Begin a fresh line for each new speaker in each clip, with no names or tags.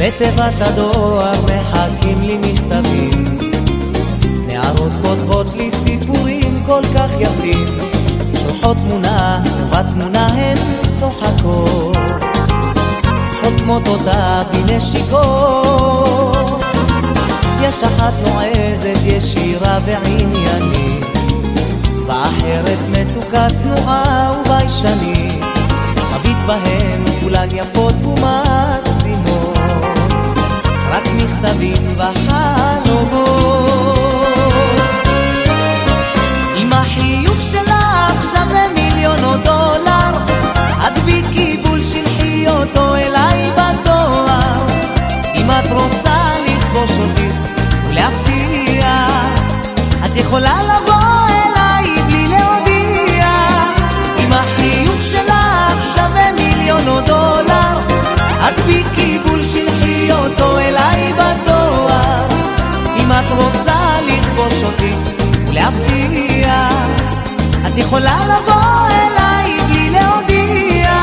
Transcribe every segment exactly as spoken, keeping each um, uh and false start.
בתיבת הדואר מחכים לי מכתבים, נערות כותבות לי סיפורים כל כך יפים, שולחות תמונה ובתמונה הן צוחקות, חותמות אותה בנשיקות. יש אחת נועזת ישירה ועניינית, ואחרת מתוקה צנועה וביישנית, מביט בהן כולן יפות ומקסימות, רק מכתבים וחלומות. עם החיוך שלך שווה מיליון דולר, הדביקי בול שלחי אותו אליי בדואר. אם את רוצה לכבוש אותי ולהפתיע, את יכולה לבוא אליי בלי להודיע. עם החיוך שלך שווה מיליון דולר, הדביקי בול שלחי אותו אליי בדואר. אם את רוצה לכבוש אותי ולהפתיע, את יכולה לבוא אליי בלי להודיע.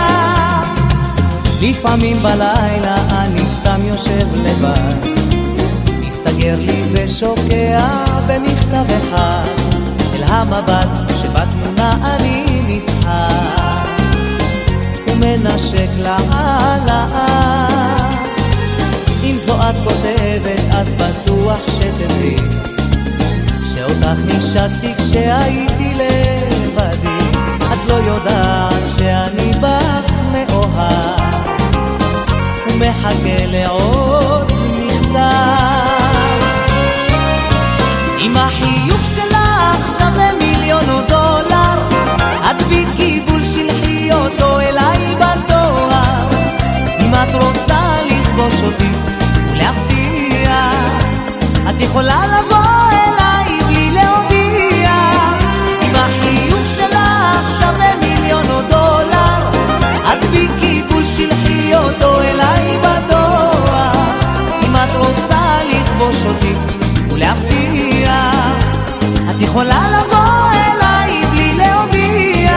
לפעמים בלילה אני סתם יושב לבד, מסתגר לי ושוקע במכתב אחד, אל המבט שבתמונה אני נסחר ומנשק לעלה. אם זו את כותבת אז בטוח שתדעי שאותך נשקתי כשהייתי לבדי. את לא יודעת שאני בך מאוהב ומחכה לעוד מכתב. עם החיוך שלך שווה מיליון דולר, הדביקי בול שלחי אותו אליי בדואר. אם את רוצה לכבוש אותי ולהפתיע, את יכולה לבוא אליי בלי להודיע. עם החיוך שלך שווה מיליון דולר, הדביקי בול שלחי אותו אליי בדואר. אם את רוצה לכבוש אותי ולהפתיע, את יכולה לבוא אליי בלי להודיע.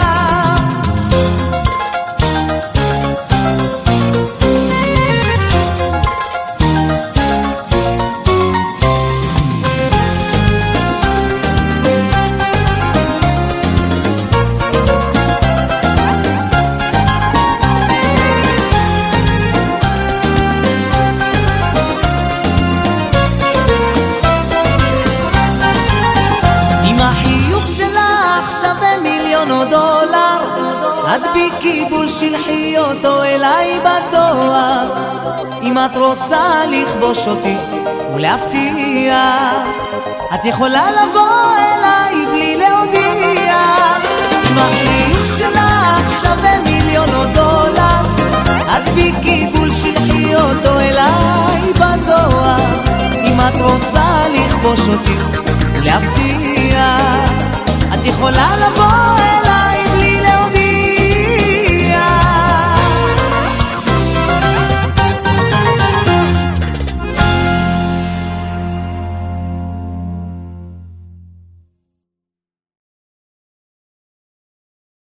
דולר, הדביקי בול שלחי אותו אליי בדואר. אם את רוצה לכבוש אותי ולהפתיע, את יכולה לבוא אליי בלי להודיע. אם החיוך שלך שווה מיליון דולר, הדביקי בול שלחי אותו אליי בדואר. אם את רוצה לכבוש אותי ולהפתיע, את יכולה לבוא